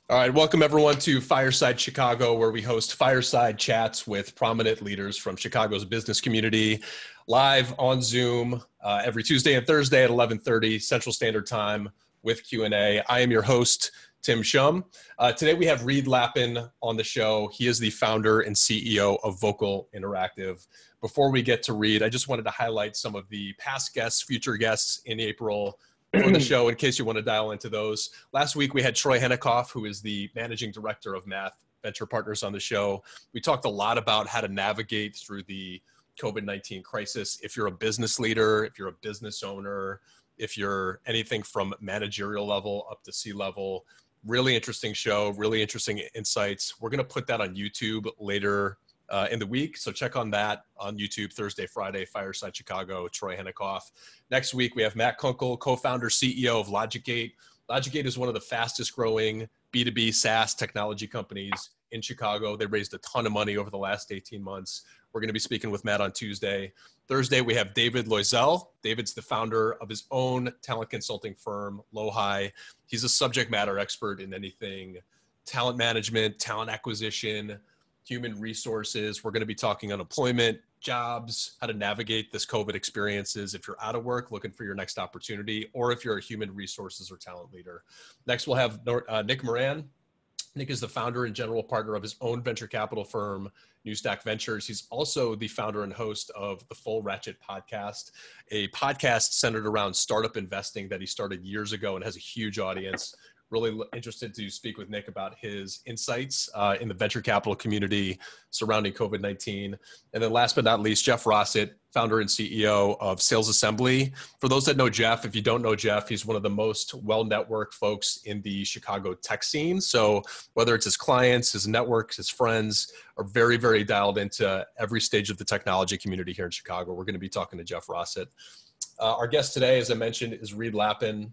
All right, welcome everyone to Fireside Chicago, where we host fireside chats with prominent leaders from Chicago's business community, live on Zoom every Tuesday and Thursday at 11:30 Central Standard Time with Q&A. I am your host, Tim Shum. Today we have Reed Lappin on the show. He is the founder and CEO of Vocal Interactive. Before we get to Reed, I just wanted to highlight some of the past guests, future guests in April for the show, in case you want to dial into those. Last week, we had Troy Henikoff, who is the managing director of Math Venture Partners, on the show. We talked a lot about how to navigate through the COVID-19 crisis. If you're a business leader, if you're a business owner, if you're anything from managerial level up to C-level, really interesting show, really interesting insights. We're going to put that on YouTube later in the week. So check on that on YouTube Thursday, Friday, Fireside Chicago, Troy Henikoff. Next week, we have Matt Kunkel, co-founder, CEO of LogicGate. LogicGate is one of the fastest growing B2B SaaS technology companies in Chicago. They raised a ton of money over the last 18 months. We're going to be speaking with Matt on Tuesday. Thursday, we have David Loisel. David's the founder of his own talent consulting firm, Lohi. He's a subject matter expert in anything talent management, talent acquisition, human resources. We're going to be talking unemployment, jobs, how to navigate this COVID experiences if you're out of work, looking for your next opportunity, or if you're a human resources or talent leader. Next, we'll have Nick Moran. Nick is the founder and general partner of his own venture capital firm, New Stack Ventures. He's also the founder and host of the Full Ratchet podcast, a podcast centered around startup investing that he started years ago and has a huge audience. Really interested to speak with Nick about his insights in the venture capital community surrounding COVID-19. And then last but not least, Jeff Rossett, founder and CEO of Sales Assembly. For those that know Jeff, if you don't know Jeff, he's one of the most well-networked folks in the Chicago tech scene. So whether it's his clients, his networks, his friends are very, very dialed into every stage of the technology community here in Chicago. We're going to be talking to Jeff Rossett. Our guest today, as I mentioned, is Reed Lappin.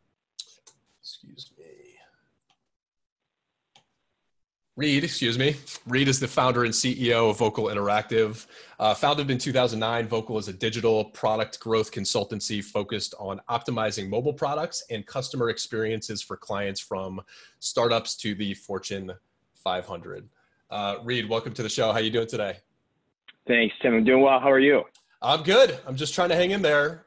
Reed is the founder and CEO of Vocal Interactive. Founded in 2009, Vocal is a digital product growth consultancy focused on optimizing mobile products and customer experiences for clients from startups to the Fortune 500. Reed, welcome to the show. How are you doing today? Thanks, Tim. I'm doing well. How are you? I'm good. I'm just trying to hang in there.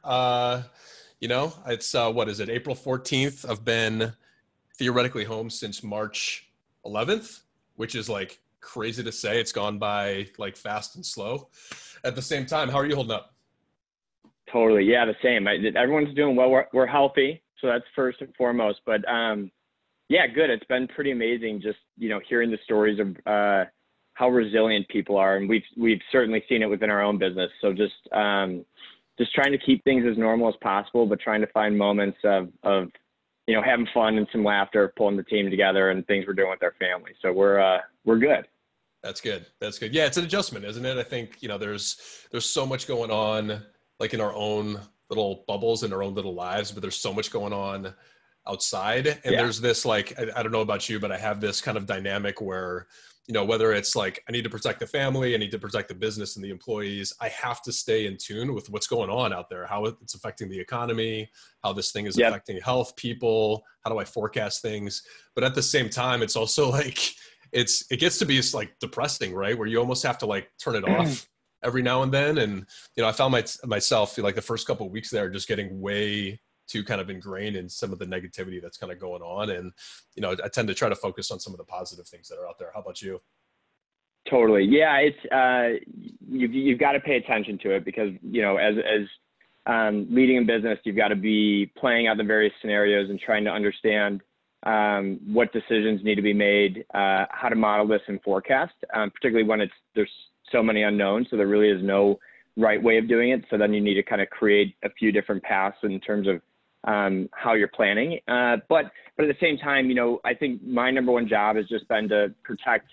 It's what is it? April 14th. I've been theoretically home since March 11th. Which is like crazy to say. It's gone by like fast and slow. At the same time, how are you holding up? Totally. Yeah, the same. Everyone's doing well. We're healthy. So that's first and foremost. But yeah, good. It's been pretty amazing just, hearing the stories of how resilient people are. And we've certainly seen it within our own business. So just trying to keep things as normal as possible, but trying to find moments of having fun and some laughter, pulling the team together and things we're doing with our family. So we're good. That's good. Yeah, it's an adjustment, isn't it? I think, there's so much going on like in our own little bubbles in our own little lives, but there's so much going on outside. And There's this like, I don't know about you, but I have this kind of dynamic where, whether it's like, I need to protect the family, I need to protect the business and the employees, I have to stay in tune with what's going on out there, how it's affecting the economy, how this thing is affecting health, people, how do I forecast things? But at the same time, it's also like, it gets to be like depressing, right? Where you almost have to like turn it off every now and then. And, I found myself like the first couple of weeks there, just getting way too kind of ingrained in some of the negativity that's kind of going on. And, I tend to try to focus on some of the positive things that are out there. How about you? Totally. Yeah. It's, you've got to pay attention to it because, as leading in business, you've got to be playing out the various scenarios and trying to understand what decisions need to be made, how to model this and forecast, particularly when there's so many unknowns. So there really is no right way of doing it. So then you need to kind of create a few different paths in terms of how you're planning. But at the same time, I think my number one job has just been to protect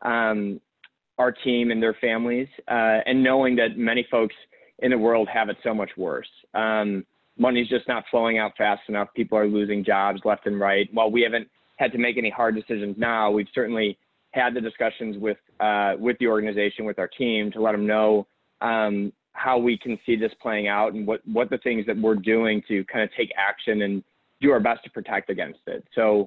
our team and their families, and knowing that many folks in the world have it so much worse. Money's just not flowing out fast enough. People are losing jobs left and right. While we haven't had to make any hard decisions now, we've certainly had the discussions with the organization, with our team, to let them know how we can see this playing out and what the things that we're doing to kind of take action and do our best to protect against it. So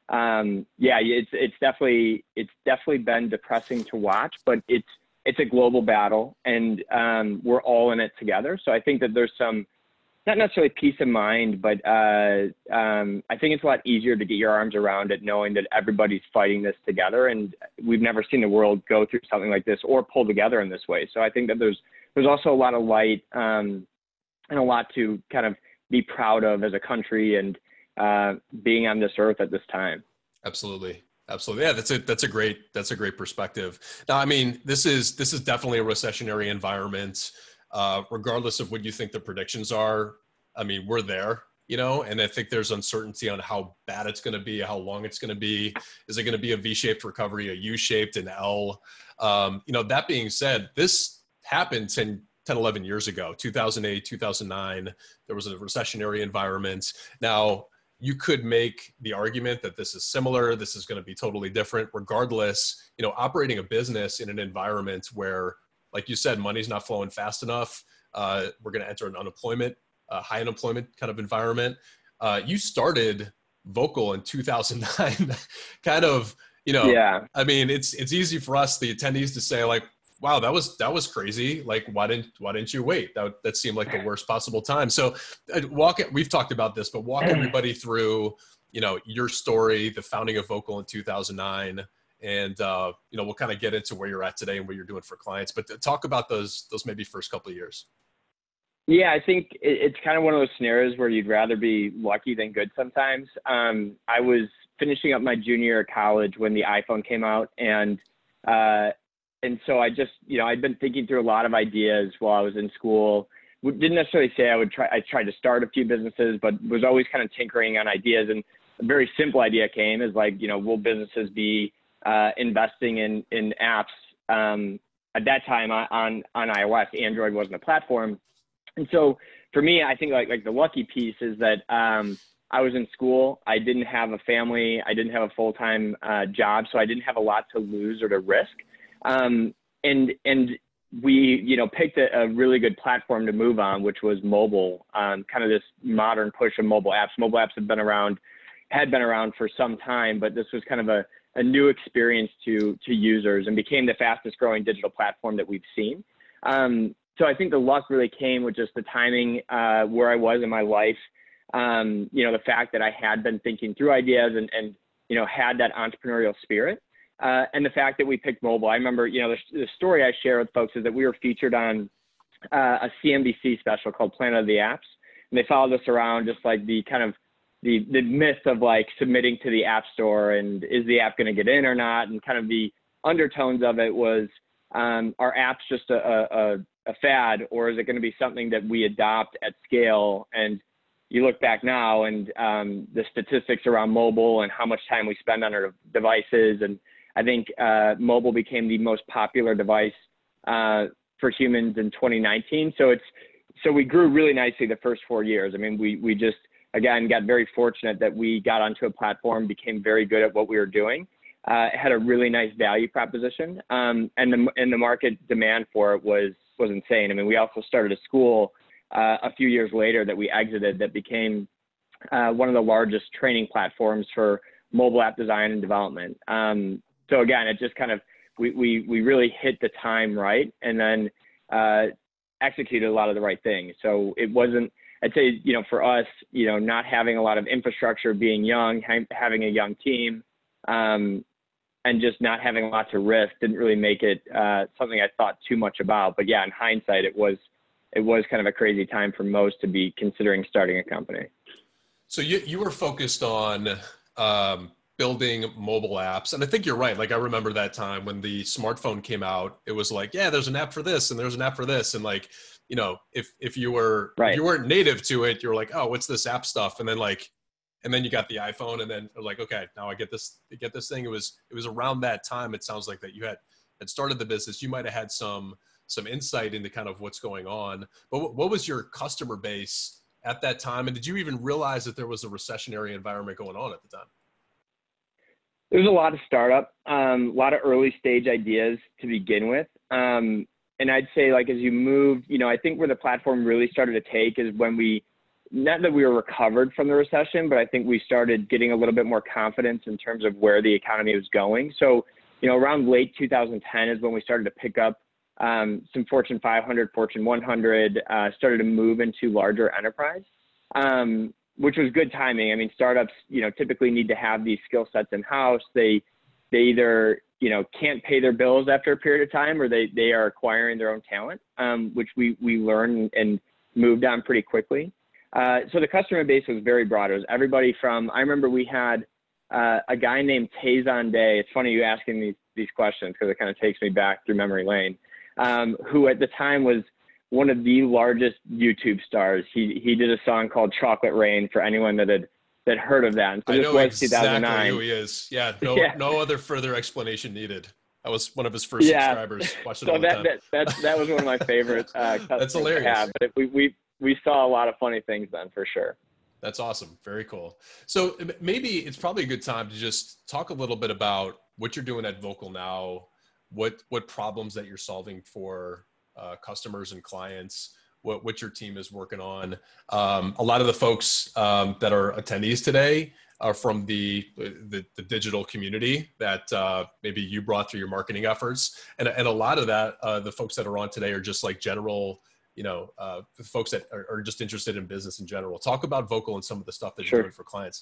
yeah, it's definitely been depressing to watch, but it's a global battle, and we're all in it together. So I think that there's some, not necessarily peace of mind, but I think it's a lot easier to get your arms around it, knowing that everybody's fighting this together, and we've never seen the world go through something like this or pull together in this way. So I think that there's also a lot of light and a lot to kind of be proud of as a country, and being on this earth at this time. Absolutely. Absolutely. Yeah, that's a great perspective. Now, I mean, this is definitely a recessionary environment. Regardless of what you think the predictions are, I mean, we're there, and I think there's uncertainty on how bad it's going to be, how long it's going to be. Is it going to be a V-shaped recovery, a U-shaped, an L? That being said, this happened 10, 11 years ago, 2008, 2009. There was a recessionary environment. Now, you could make the argument that this is similar, this is going to be totally different. Regardless, operating a business in an environment where, like you said, money's not flowing fast enough, we're going to enter an high unemployment kind of environment. You started Vocal in 2009, kind of, Yeah. I mean, it's easy for us, the attendees, to say like, wow, that was crazy. Like, why didn't you wait? That seemed like the worst possible time. So we've talked about this, but walk everybody through, your story, the founding of Vocal in 2009. And, we'll kind of get into where you're at today and what you're doing for clients, but talk about those maybe first couple of years. Yeah, I think it's kind of one of those scenarios where you'd rather be lucky than good sometimes. I was finishing up my junior year of college when the iPhone came out, and so I just, I'd been thinking through a lot of ideas while I was in school. Didn't necessarily say I tried to start a few businesses, but was always kind of tinkering on ideas. And a very simple idea came, is like, will businesses be investing in apps at that time on iOS? Android wasn't a platform. And so for me, I think like the lucky piece is that I was in school. I didn't have a family. I didn't have a full-time job, so I didn't have a lot to lose or to risk. And we, picked a really good platform to move on, which was mobile, kind of this modern push of mobile apps. Mobile apps had been around for some time, but this was kind of a new experience to users, and became the fastest growing digital platform that we've seen. So I think the luck really came with just the timing, where I was in my life. The fact that I had been thinking through ideas and had that entrepreneurial spirit. And the fact that we picked mobile. I remember, the story I share with folks is that we were featured on a CNBC special called Planet of the Apps. And they followed us around, just like the kind of the myth of like submitting to the App Store, and is the app going to get in or not? And kind of the undertones of it was, are apps just a fad, or is it going to be something that we adopt at scale? And you look back now, and the statistics around mobile and how much time we spend on our devices, and I think mobile became the most popular device for humans in 2019. So we grew really nicely the first 4 years. I mean, we just, again, got very fortunate that we got onto a platform, became very good at what we were doing, had a really nice value proposition, and the market demand for it was insane. I mean, we also started a school a few years later that we exited, that became one of the largest training platforms for mobile app design and development. So again, it just kind of, we really hit the time right, and then executed a lot of the right things. So it wasn't, I'd say, for us, not having a lot of infrastructure, being young, having a young team, and just not having a lot to risk didn't really make it something I thought too much about. But yeah, in hindsight, it was kind of a crazy time for most to be considering starting a company. So you were focused on building mobile apps. And I think you're right. Like, I remember that time when the smartphone came out, it was like, yeah, there's an app for this and there's an app for this. And like, if you were, right, if you weren't native to it, you're like, oh, what's this app stuff? And then you got the iPhone, and then like, okay, now I get this thing. It was around that time, it sounds like, that you had started the business. You might've had some insight into kind of what's going on, but what was your customer base at that time? And did you even realize that there was a recessionary environment going on at the time? There was a lot of startup, a lot of early stage ideas to begin with. And I'd say, like, as you moved, I think where the platform really started to take is when we not that we were recovered from the recession, but I think we started getting a little bit more confidence in terms of where the economy was going. So, around late 2010 is when we started to pick up some Fortune 500, Fortune 100, started to move into larger enterprise, which was good timing. I mean, startups, typically need to have these skill sets in-house. They either, can't pay their bills after a period of time, or they are acquiring their own talent, which we learned and moved on pretty quickly. So the customer base was very broad. It was everybody from, I remember we had a guy named Tayson Day. It's funny you asking these questions, because it kind of takes me back through memory lane, who at the time was one of the largest YouTube stars. He did a song called Chocolate Rain, for anyone that had heard of that. And so I know exactly 2009. who he is. Yeah, no other further explanation needed. I was one of his first Yeah. subscribers. Watched it So all the time. that was one of my favorite That's hilarious. to have. But we saw a lot of funny things then, for sure. That's awesome. Very cool. So maybe it's probably a good time to just talk a little bit about what you're doing at Vocal now, what problems that you're solving for customers and clients, what your team is working on. A lot of the folks that are attendees today are from the digital community that maybe you brought through your marketing efforts. And a lot of that, the folks that are on today are just like general, folks that are just interested in business in general. Talk about Vocal and some of the stuff that you're doing for clients.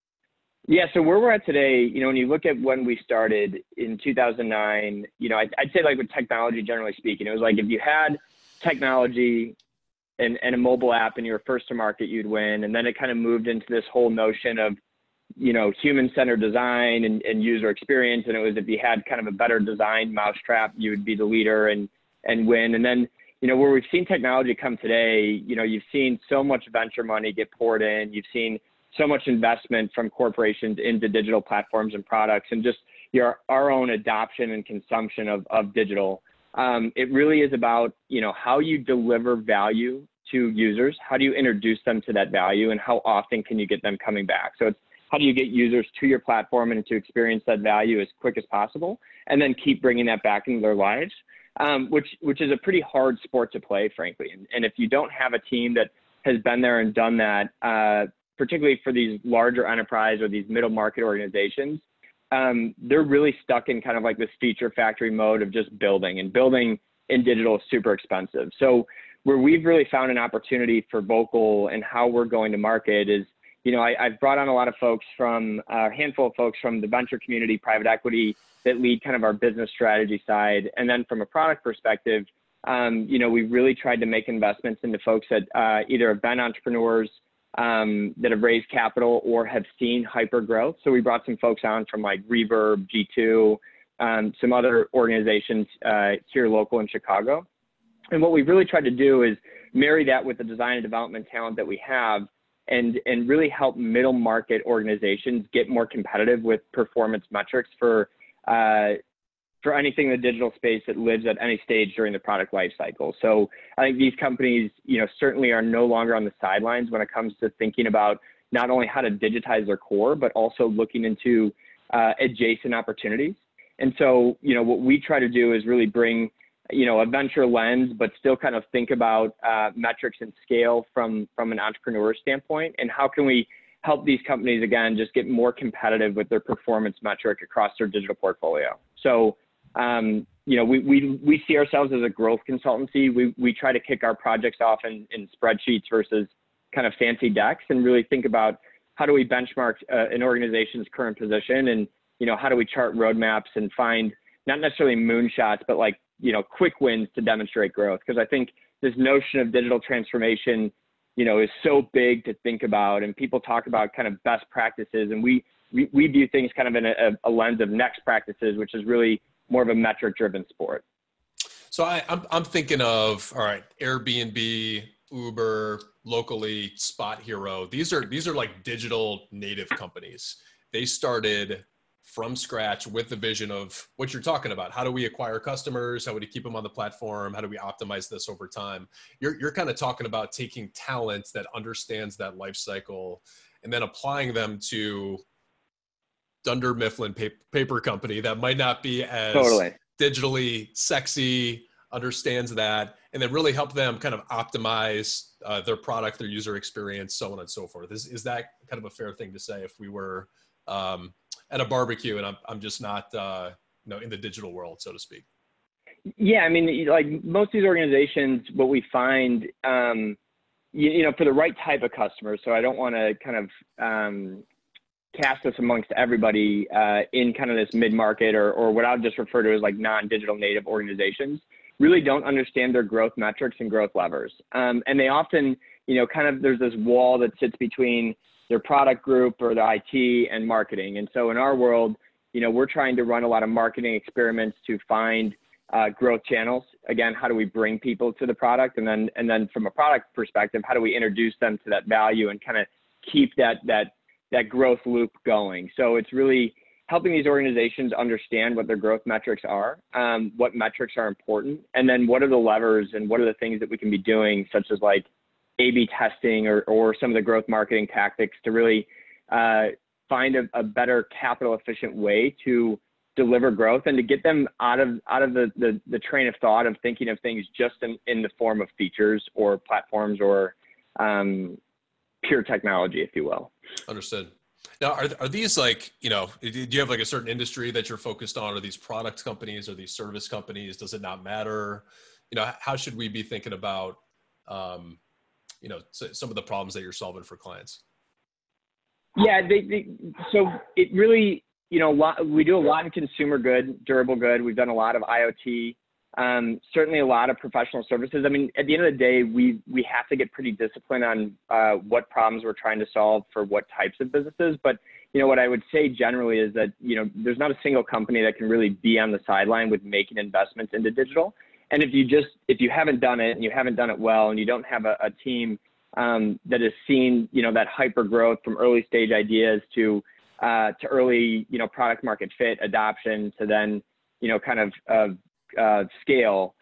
Yeah, so where we're at today, when you look at when we started in 2009, I'd say, like, with technology, generally speaking, it was like if you had technology and a mobile app and you were first to market, you'd win. And then it kind of moved into this whole notion of, human-centered design and user experience. And it was, if you had kind of a better designed mousetrap, you would be the leader and win. And then, where we've seen technology come today, you've seen so much venture money get poured in. You've seen so much investment from corporations into digital platforms and products, and just our own adoption and consumption of digital. It really is about, how you deliver value to users. How do you introduce them to that value, and how often can you get them coming back? So it's, how do you get users to your platform and to experience that value as quick as possible, and then keep bringing that back into their lives, which is a pretty hard sport to play, frankly. And if you don't have a team that has been there and done that, particularly for these larger enterprise or these middle market organizations, they're really stuck in kind of like this feature factory mode of just building, and building in digital is super expensive. So where we've really found an opportunity for Vocal and how we're going to market is, I've brought on a lot of folks from a handful of folks from the venture community, private equity, that lead kind of our business strategy side. And then from a product perspective, we've really tried to make investments into folks that either have been entrepreneurs, that have raised capital, or have seen hyper growth. So we brought some folks on from like Reverb, G2, some other organizations here local in Chicago. And what we've really tried to do is marry that with the design and development talent that we have, and really help middle market organizations get more competitive with performance metrics for anything in the digital space that lives at any stage during the product life cycle. So I think these companies, certainly are no longer on the sidelines when it comes to thinking about not only how to digitize their core, but also looking into adjacent opportunities. And so, what we try to do is really bring, a venture lens, but still kind of think about metrics and scale from an entrepreneur standpoint. And how can we help these companies, again, just get more competitive with their performance metric across their digital portfolio. So, we see ourselves as a growth consultancy. We try to kick our projects off in spreadsheets versus kind of fancy decks, and really think about how do we benchmark an organization's current position, and, how do we chart roadmaps and find not necessarily moonshots, but like, quick wins to demonstrate growth. Because I think this notion of digital transformation, is so big to think about, and people talk about kind of best practices, and we view things kind of in a lens of next practices, which is really more of a metric-driven sport. So I'm thinking of, all right, Airbnb, Uber, locally, Spot Hero. These are like digital native companies. They started from scratch with the vision of what you're talking about. How do we acquire customers? How do we keep them on the platform? How do we optimize this over time? You're kind of talking about taking talent that understands that life cycle and then applying them to Dunder Mifflin paper company that might not be as digitally sexy, understands that, and then really help them kind of optimize their product, their user experience, so on and so forth. Is that kind of a fair thing to say if we were at a barbecue and I'm just not in the digital world, so to speak? Yeah, I mean, like most of these organizations, what we find, for the right type of customer, so I don't want to kind of cast this amongst everybody in kind of this mid-market or what I'll just refer to as like non-digital native organizations, really don't understand their growth metrics and growth levers. And they often, kind of there's this wall that sits between their product group or the IT and marketing. And so in our world, we're trying to run a lot of marketing experiments to find growth channels. Again, how do we bring people to the product? And then from a product perspective, how do we introduce them to that value and kind of keep that growth loop going? So it's really helping these organizations understand what their growth metrics are, what metrics are important, and then what are the levers and what are the things that we can be doing, such as like A/B testing or some of the growth marketing tactics to really find a better capital efficient way to deliver growth and to get them out of the train of thought of thinking of things just in the form of features or platforms or pure technology, if you will. Understood. Now, are these like, do you have like a certain industry that you're focused on? Are these product companies? Are these service companies? Does it not matter? How should we be thinking about, some of the problems that you're solving for clients? Yeah, so it really, we do a lot in consumer good, durable good. We've done a lot of IoT, certainly a lot of professional services. I mean, at the end of the day, we have to get pretty disciplined on what problems we're trying to solve for what types of businesses. But, what I would say generally is that, there's not a single company that can really be on the sideline with making investments into digital. And if you haven't done it and you haven't done it well, and you don't have a team that has seen, that hyper growth from early stage ideas to early, product market fit, adoption, to then, kind of scale,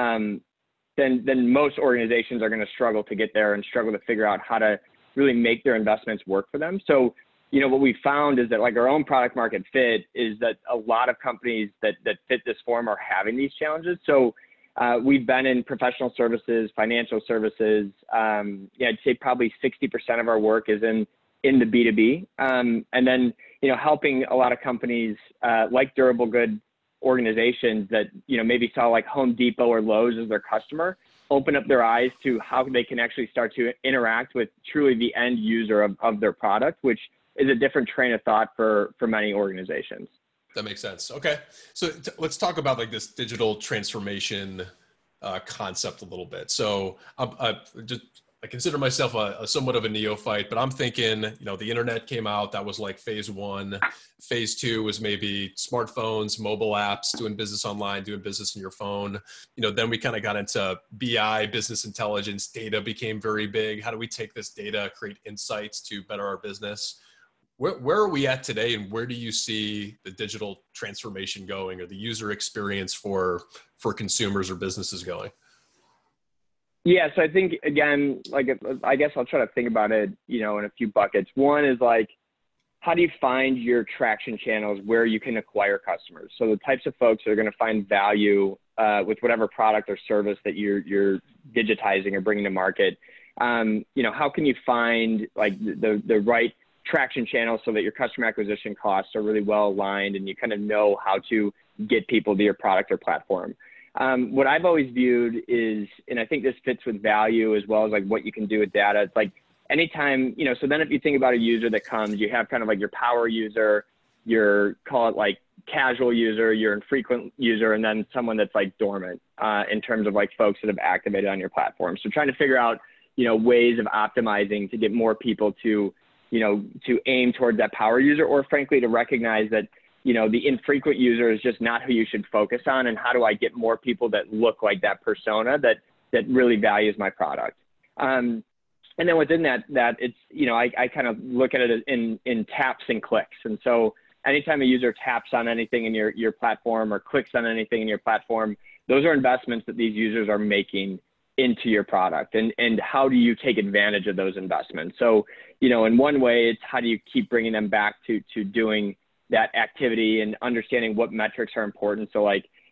then most organizations are going to struggle to get there and struggle to figure out how to really make their investments work for them. So, what we found is that like our own product market fit is that a lot of companies that fit this form are having these challenges. So we've been in professional services, financial services. I'd say probably 60% of our work is in the B2B. And then, helping a lot of companies like durable good organizations that, maybe saw like Home Depot or Lowe's as their customer, open up their eyes to how they can actually start to interact with truly the end user of their product, which is a different train of thought for many organizations. That makes sense. Okay. So let's talk about like this digital transformation concept a little bit. So I consider myself a somewhat of a neophyte, but I'm thinking, the internet came out. That was like phase one. Phase two was maybe smartphones, mobile apps, doing business online, doing business in your phone. Then we kind of got into BI, business intelligence. Data became very big. How do we take this data, create insights to better our business? Where are we at today, and where do you see the digital transformation going, or the user experience for consumers or businesses going? Yeah, so I think, again, like, I guess I'll try to think about it, in a few buckets. One is like, how do you find your traction channels where you can acquire customers? So the types of folks that are going to find value with whatever product or service that you're digitizing or bringing to market. How can you find like the right traction channels so that your customer acquisition costs are really well aligned and you kind of know how to get people to your product or platform? What I've always viewed is, and I think this fits with value as well as like what you can do with data. It's like anytime, so then if you think about a user that comes, you have kind of like your power user, your call it like casual user, your infrequent user, and then someone that's like dormant in terms of like folks that have activated on your platform. So trying to figure out, ways of optimizing to get more people to aim towards that power user, or frankly, to recognize that, the infrequent user is just not who you should focus on. And how do I get more people that look like that persona that really values my product? And then within that it's, I kind of look at it in taps and clicks. And so anytime a user taps on anything in your platform or clicks on anything in your platform, those are investments that these users are making into your product. And how do you take advantage of those investments? So, in one way, it's how do you keep bringing them back to doing that activity and understanding what metrics are important. So like,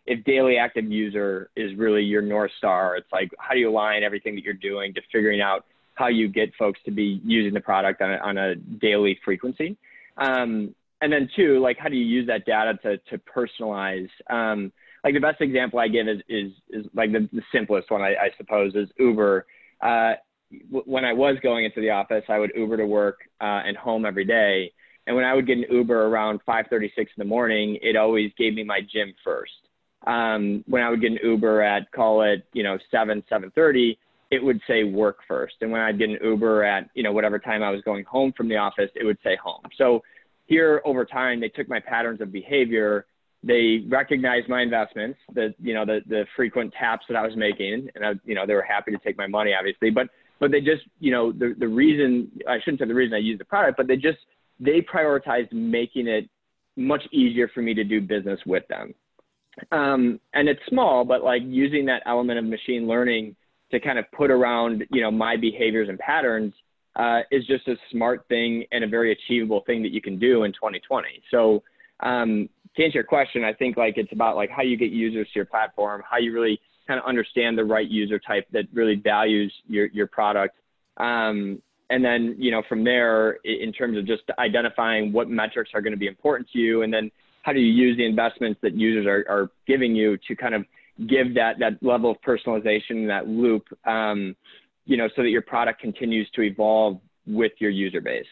if daily active user is really your North Star, it's like, how do you align everything that you're doing to figuring out how you get folks to be using the product on a daily frequency? And then two, like, how do you use that data to personalize? Like the best example I give is like the simplest one, I suppose, is Uber. When I was going into the office, I would Uber to work and home every day. And when I would get an Uber around 5:36 in the morning, it always gave me my gym first. When I would get an Uber at, call it, 7:30, it would say work first. And when I'd get an Uber at, whatever time I was going home from the office, it would say home. So here over time, they took my patterns of behavior. They recognized my investments, the frequent taps that I was making, and they were happy to take my money, obviously. But they just, the reason, I shouldn't say the reason I used the product, but they prioritized making it much easier for me to do business with them. And it's small, but like using that element of machine learning to kind of put around, my behaviors and patterns is just a smart thing and a very achievable thing that you can do in 2020. So to answer your question, I think like it's about like how you get users to your platform, how you really kind of understand the right user type that really values your product. And then, from there, in terms of just identifying what metrics are going to be important to you, and then how do you use the investments that users are giving you to kind of give that level of personalization, that loop, so that your product continues to evolve with your user base.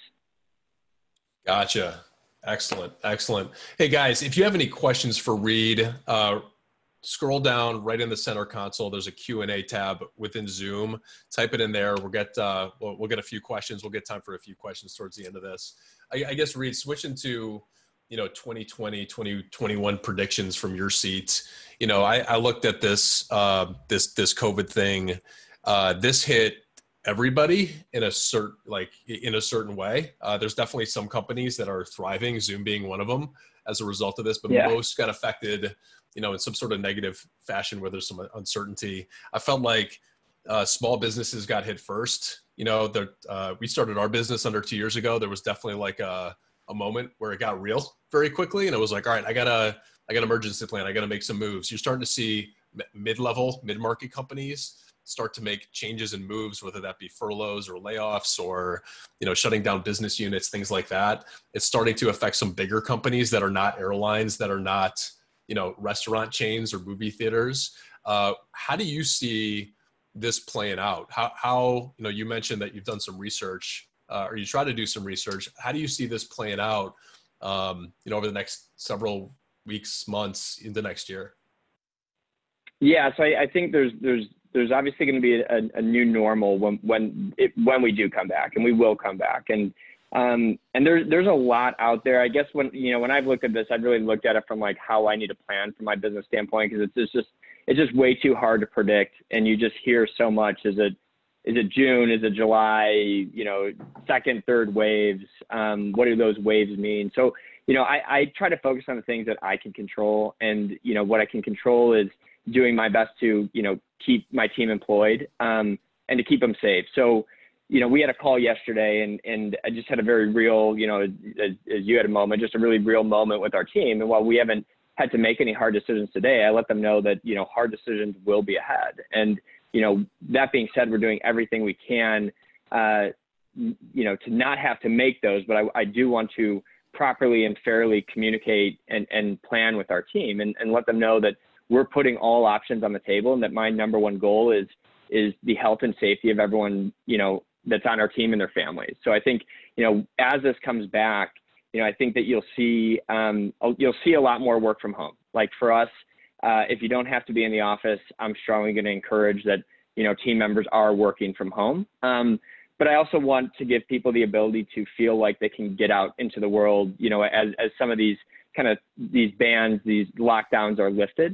Gotcha. Excellent. Excellent. Hey guys, if you have any questions for Reed, scroll down right in the center console. There's a Q&A tab within Zoom. Type it in there. We'll get a few questions. We'll get time for a few questions towards the end of this. I guess, Reed, switching to 2020, 2021 predictions from your seat. I looked at this COVID thing. This hit everybody in a certain way. There's definitely some companies that are thriving, Zoom being one of them, as a result of this, but most got affected, in some sort of negative fashion where there's some uncertainty. I felt like small businesses got hit first. We started our business under 2 years ago. There was definitely like a moment where it got real very quickly, and it was like, all right, I got an emergency plan. I got to make some moves. You're starting to see mid-market companies start to make changes and moves, whether that be furloughs or layoffs or, shutting down business units, things like that. It's starting to affect some bigger companies that are not airlines, that are not, restaurant chains or movie theaters. How do you see this playing out? How you mentioned that you've done some research, or you try to do some research. How do you see this playing out, over the next several weeks, months into next year? Yeah. So I think there's obviously going to be a new normal when we do come back, and we will come back. And there's a lot out there. I guess when I've looked at this, I've really looked at it from like how I need to plan from my business standpoint, because it's just way too hard to predict. And you just hear so much. Is it June? Is it July? Second, third waves. What do those waves mean? So, I try to focus on the things that I can control. And, what I can control is doing my best to, keep my team employed and to keep them safe. So, we had a call yesterday, and I just had a very real, as you had a moment, just a really real moment with our team. And while we haven't had to make any hard decisions today, I let them know that, hard decisions will be ahead. And, that being said, we're doing everything we can, to not have to make those, but I do want to properly and fairly communicate and plan with our team and let them know that we're putting all options on the table, and that my number one goal is the health and safety of everyone, that's on our team and their families. So I think, as this comes back, I think that you'll see a lot more work from home. Like for us, if you don't have to be in the office, I'm strongly going to encourage that, team members are working from home. But I also want to give people the ability to feel like they can get out into the world, as some of these bans, these lockdowns are lifted.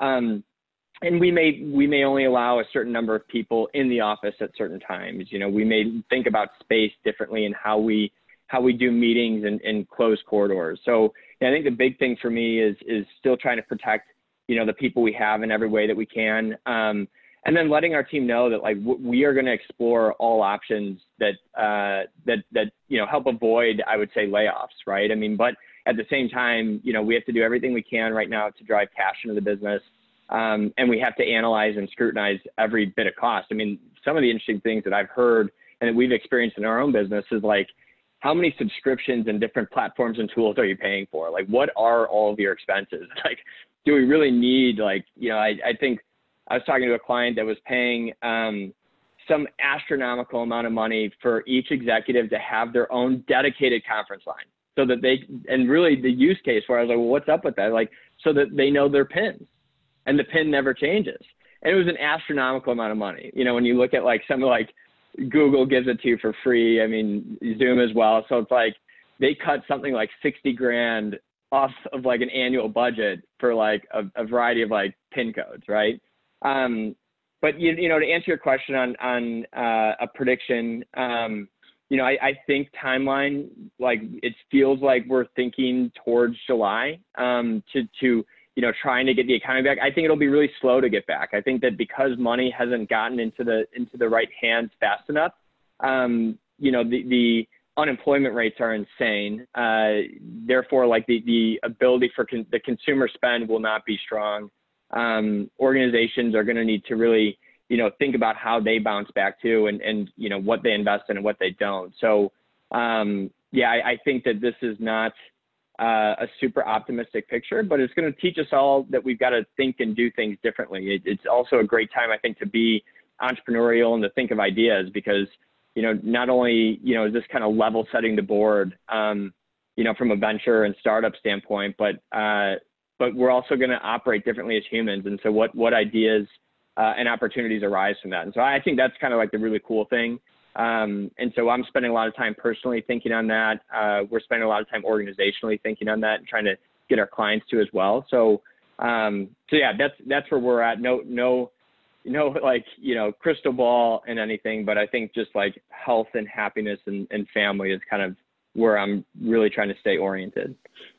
And we may only allow a certain number of people in the office at certain times. We may think about space differently in how we do meetings in closed corridors. So I think the big thing for me is still trying to protect, the people we have in every way that we can. And then letting our team know that like we are going to explore all options that help avoid, I would say, layoffs, right? I mean, but at the same time, we have to do everything we can right now to drive cash into the business. And we have to analyze and scrutinize every bit of cost. I mean, some of the interesting things that I've heard and that we've experienced in our own business is like, how many subscriptions and different platforms and tools are you paying for? Like, what are all of your expenses? Like, do we really need, like, I think I was talking to a client that was paying some astronomical amount of money for each executive to have their own dedicated conference line so that and really the use case where I was like, well, what's up with that? Like, so that they know their pins and the pin never changes. And it was an astronomical amount of money. When you look at like some of like Google gives it to you for free. I mean, Zoom as well. So it's like they cut something like 60 grand off of like an annual budget for like a variety of like pin codes. Right. But to answer your question on a prediction, I think timeline, like it feels like we're thinking towards July to trying to get the economy back. I think it'll be really slow to get back. I think that because money hasn't gotten into the right hands fast enough, the unemployment rates are insane. Therefore, like the ability for the consumer spend will not be strong. Organizations are going to need to really, think about how they bounce back too, and what they invest in and what they don't. So, I think that this is not a super optimistic picture, but it's going to teach us all that we've got to think and do things differently. It's also a great time, I think, to be entrepreneurial and to think of ideas because, not only, is this kind of level setting the board, from a venture and startup standpoint, but we're also going to operate differently as humans. And so what ideas and opportunities arise from that? And so I think that's kind of like the really cool thing. And so I'm spending a lot of time personally thinking on that. We're spending a lot of time organizationally thinking on that and trying to get our clients to as well. So yeah, that's where we're at. No, like, crystal ball and anything, but I think just like health and happiness and family is kind of where I'm really trying to stay oriented.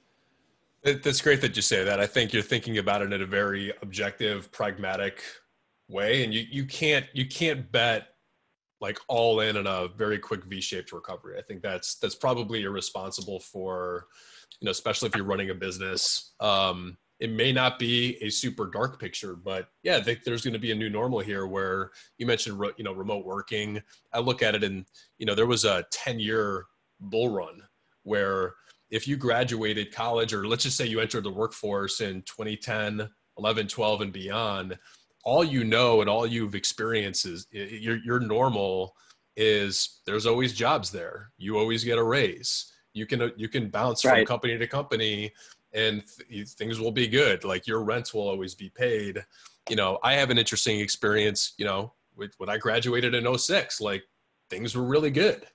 That's great that you say that. I think you're thinking about it in a very objective, pragmatic way. And you can't bet like all in a very quick V-shaped recovery. I think that's probably irresponsible for, especially if you're running a business. It may not be a super dark picture, but yeah, I think there's going to be a new normal here where you mentioned, remote working. I look at it and, there was a 10-year bull run where if you graduated college, or let's just say you entered the workforce in 2010, 11, 12 and beyond, all and all you've experienced is your normal is there's always jobs there. You always get a raise. You can bounce from company to company and things will be good. Like your rents will always be paid. I have an interesting experience, when I graduated in 2006, like things were really good,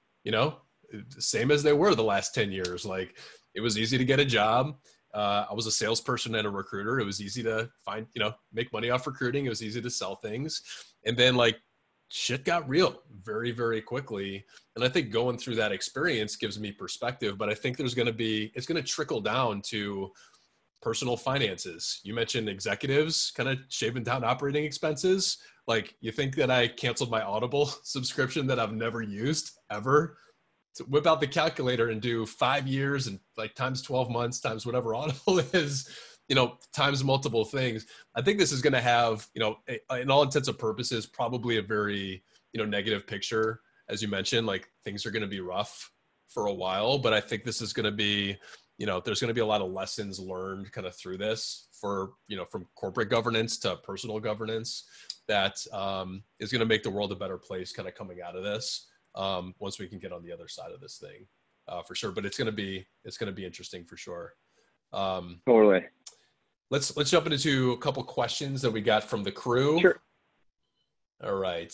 same as they were the last 10 years. Like it was easy to get a job. I was a salesperson and a recruiter. It was easy to find, make money off recruiting. It was easy to sell things. And then like shit got real very, very quickly. And I think going through that experience gives me perspective, but I think it's going to trickle down to personal finances. You mentioned executives kind of shaving down operating expenses. Like you think that I canceled my Audible subscription that I've never used ever, to whip out the calculator and do 5 years and like times 12 months times whatever Audible is, times multiple things. I think this is going to have, in all intents and purposes, probably a very, negative picture. As you mentioned, like things are going to be rough for a while, but I think this is going to be, there's going to be a lot of lessons learned kind of through this for, from corporate governance to personal governance that is going to make the world a better place kind of coming out of this. Once we can get on the other side of this thing, for sure. But it's going to be interesting for sure. Totally. Let's jump into a couple questions that we got from the crew. Sure. All right.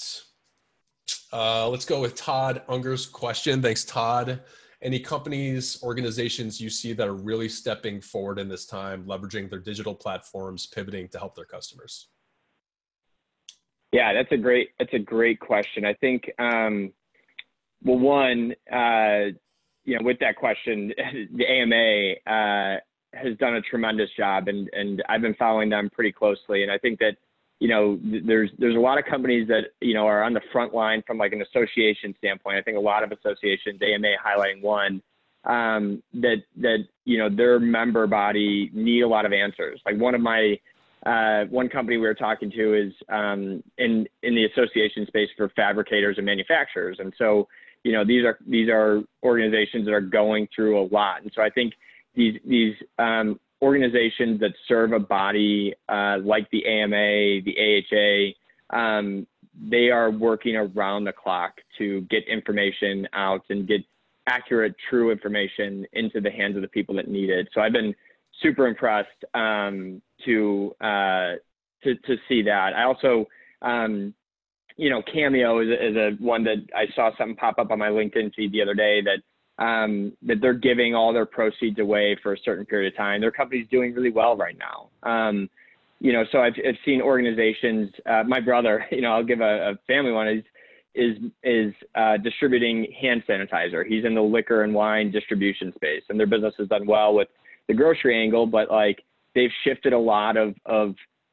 Let's go with Todd Unger's question. Thanks, Todd. Any companies, organizations you see that are really stepping forward in this time, leveraging their digital platforms, pivoting to help their customers? Yeah, that's a great question. I think, well, one, with that question, the AMA has done a tremendous job, and I've been following them pretty closely. And I think that, there's a lot of companies that, are on the front line from like an association standpoint. I think a lot of associations, AMA highlighting one, that their member body need a lot of answers. Like one company we were talking to is in the association space for fabricators and manufacturers, and so these are organizations that are going through a lot, and so I think these organizations that serve a body like the AMA, the AHA, they are working around the clock to get information out and get accurate, true information into the hands of the people that need it. So I've been super impressed to see that. I also, Cameo is a one that I saw something pop up on my LinkedIn feed the other day that they're giving all their proceeds away for a certain period of time. Their company's doing really well right now. So I've seen organizations. My brother, I'll give a family one, is distributing hand sanitizer. He's in the liquor and wine distribution space, and their business has done well with the grocery angle, but like they've shifted a lot of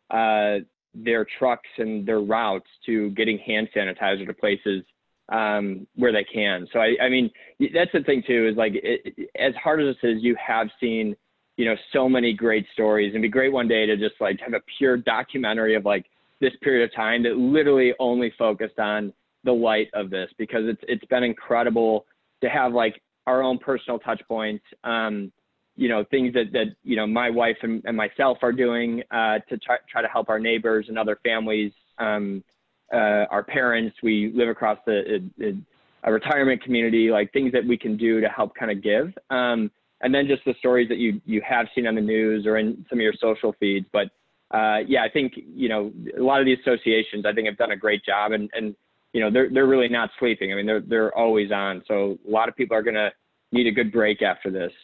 their trucks and their routes to getting hand sanitizer to places where they can. So I mean, that's the thing too, is like as hard as this is, you have seen, so many great stories. It'd be great one day to just like have a pure documentary of like this period of time that literally only focused on the light of this, because it's been incredible to have like our own personal touch points, things that my wife and myself are doing to try to help our neighbors and other families, our parents. We live across a retirement community, like things that we can do to help kind of give. And then just the stories that you have seen on the news or in some of your social feeds. But I think, a lot of the associations, I think, have done a great job, and they're really not sleeping. I mean, they're always on. So a lot of people are going to need a good break after this.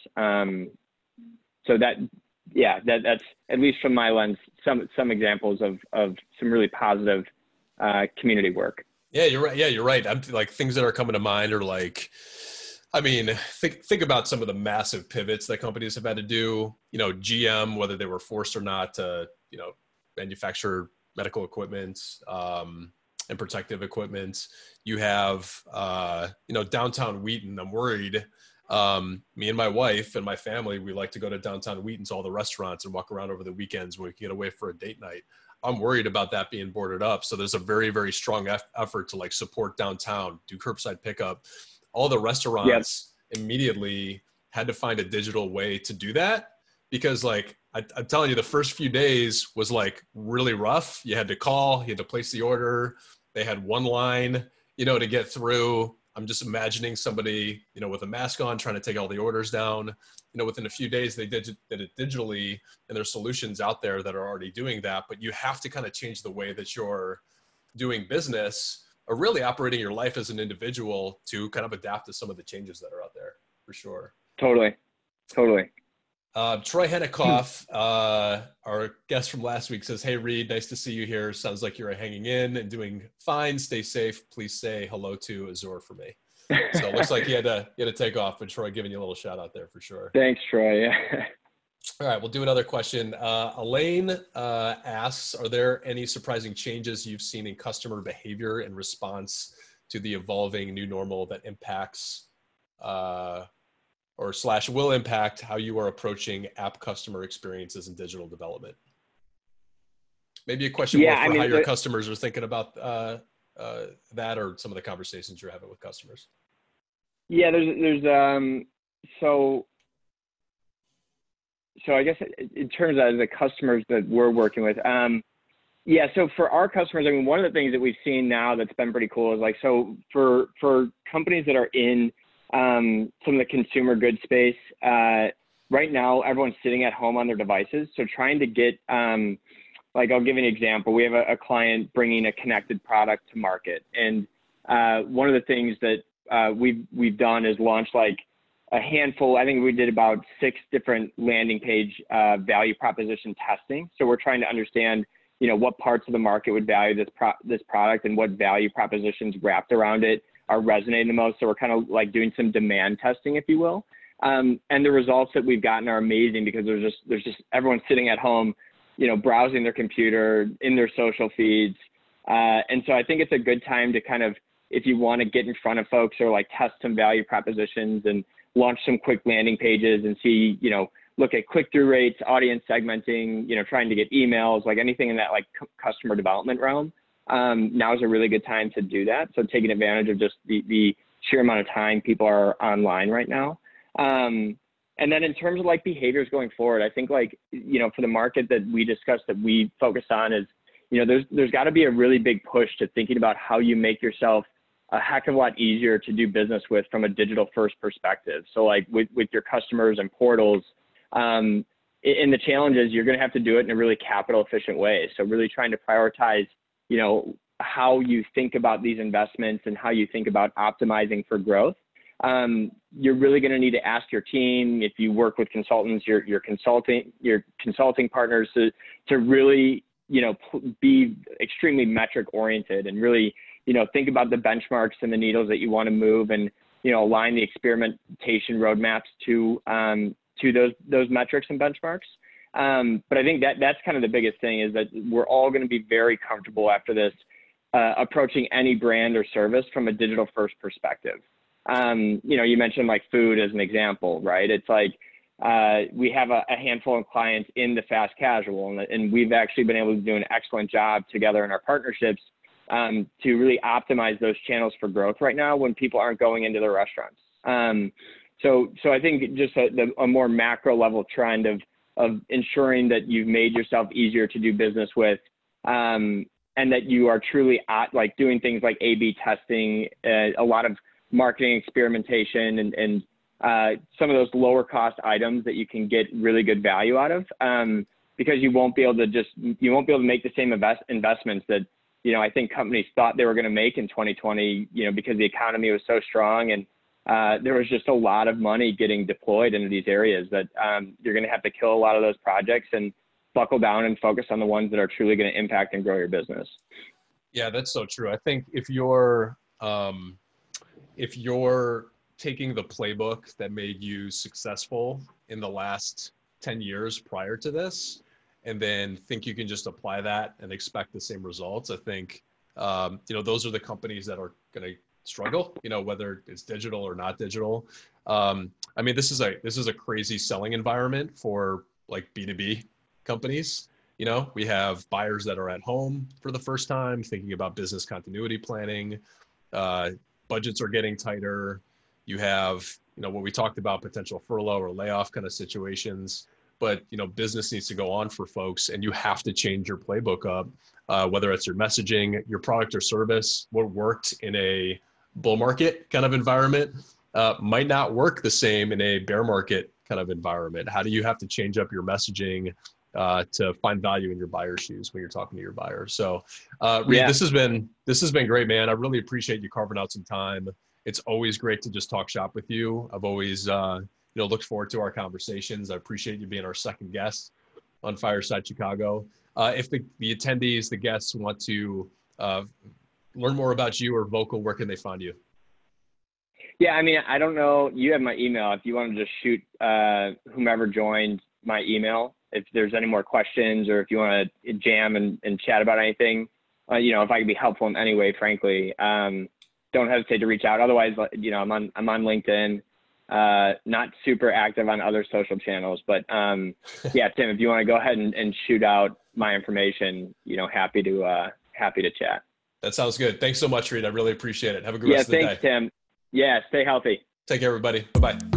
So that's at least from my lens, some examples of some really positive community work. Yeah, you're right. Yeah, you're right. I'm like, things that are coming to mind are like, I mean, think about some of the massive pivots that companies have had to do. GM, whether they were forced or not to, manufacture medical equipment and protective equipment. You have, downtown Wheaton. I'm worried. Me and my wife and my family, we like to go to downtown Wheaton to all the restaurants and walk around over the weekends when we can get away for a date night. I'm worried about that being boarded up. So there's a very, very strong effort to like support downtown, do curbside pickup. All the restaurants immediately had to find a digital way to do that, because like I'm telling you, the first few days was like really rough. You had to call, you had to place the order. They had one line, to get through. I'm just imagining somebody, with a mask on trying to take all the orders down. Within a few days, they did it digitally, and there's solutions out there that are already doing that. But you have to kind of change the way that you're doing business, or really operating your life as an individual, to kind of adapt to some of the changes that are out there, for sure. Totally. Troy Henikoff, our guest from last week, says, "Hey Reed, nice to see you here. Sounds like you're hanging in and doing fine. Stay safe. Please say hello to Azure for me." So it looks like he had to take off, but Troy giving you a little shout out there for sure. Thanks, Troy. Yeah. All right, we'll do another question. Elaine asks, are there any surprising changes you've seen in customer behavior in response to the evolving new normal that impacts will impact how you are approaching app customer experiences and digital development? Maybe a question more for how your customers are thinking about that, or some of the conversations you're having with customers. Yeah, there's so I guess in terms of the customers that we're working with, so for our customers, I mean, one of the things that we've seen now that's been pretty cool is like, so for companies that are in some of the consumer goods space, right now, everyone's sitting at home on their devices. So trying to get, like, I'll give you an example. We have a client bringing a connected product to market. And one of the things that we've done is launch like a handful. I think we did about 6 different landing page value proposition testing. So we're trying to understand, what parts of the market would value this product, and what value propositions wrapped around it are resonating the most. So we're kind of like doing some demand testing, if you will. And the results that we've gotten are amazing, because there's just everyone sitting at home, browsing their computer, in their social feeds. And so I think it's a good time to kind of, if you want to get in front of folks or like test some value propositions and launch some quick landing pages and see, look at click-through rates, audience segmenting, trying to get emails, like anything in that like customer development realm. Now is a really good time to do that. So taking advantage of just the sheer amount of time people are online right now. And then in terms of like behaviors going forward, I think like, for the market that we discussed that we focus on is, there's got to be a really big push to thinking about how you make yourself a heck of a lot easier to do business with from a digital first perspective. So like with your customers and portals, and the challenge is you're going to have to do it in a really capital efficient way. So really trying to prioritize, how you think about these investments and how you think about optimizing for growth. You're really going to need to ask your team, if you work with consultants, your consulting partners to really, be extremely metric oriented and really, think about the benchmarks and the needles that you want to move and, align the experimentation roadmaps to those metrics and benchmarks. But I think that's kind of the biggest thing is that we're all going to be very comfortable after this, approaching any brand or service from a digital first perspective. You mentioned like food as an example, right? It's like, we have a handful of clients in the fast casual and we've actually been able to do an excellent job together in our partnerships, to really optimize those channels for growth right now when people aren't going into their restaurants. So I think just a more macro level trend of ensuring that you've made yourself easier to do business with, and that you are truly like doing things like A/B testing, a lot of marketing experimentation and some of those lower cost items that you can get really good value out of, because you won't be able to make the same investments that, I think companies thought they were going to make in 2020, because the economy was so strong and there was just a lot of money getting deployed into these areas that you're going to have to kill a lot of those projects and buckle down and focus on the ones that are truly going to impact and grow your business. Yeah, that's so true. I think if you're taking the playbook that made you successful in the last 10 years prior to this, and then think you can just apply that and expect the same results, I think, those are the companies that are going to struggle, whether it's digital or not digital. This is a crazy selling environment for like B2B companies. We have buyers that are at home for the first time, thinking about business continuity planning. Budgets are getting tighter. You have, what we talked about, potential furlough or layoff kind of situations, but, business needs to go on for folks and you have to change your playbook up, whether it's your messaging, your product or service. What worked in a bull market kind of environment might not work the same in a bear market kind of environment. How do you have to change up your messaging to find value in your buyer's shoes when you're talking to your buyer? So Reed, this has been great, man. I really appreciate you carving out some time. It's always great to just talk shop with you. I've always looked forward to our conversations. I appreciate you being our second guest on Fireside Chicago. If the attendees, the guests want to learn more about you or Vocal, where can they find you? Yeah, I don't know. You have my email. If you want to just shoot whomever joined my email, if there's any more questions or if you want to jam and chat about anything, if I can be helpful in any way, frankly, don't hesitate to reach out. Otherwise, I'm on LinkedIn, not super active on other social channels, but yeah, Tim, if you want to go ahead and shoot out my information, happy to chat. That sounds good. Thanks so much, Reed. I really appreciate it. Have a good rest of the day. Yeah, thanks, Tim. Yeah, stay healthy. Take care, everybody. Bye-bye.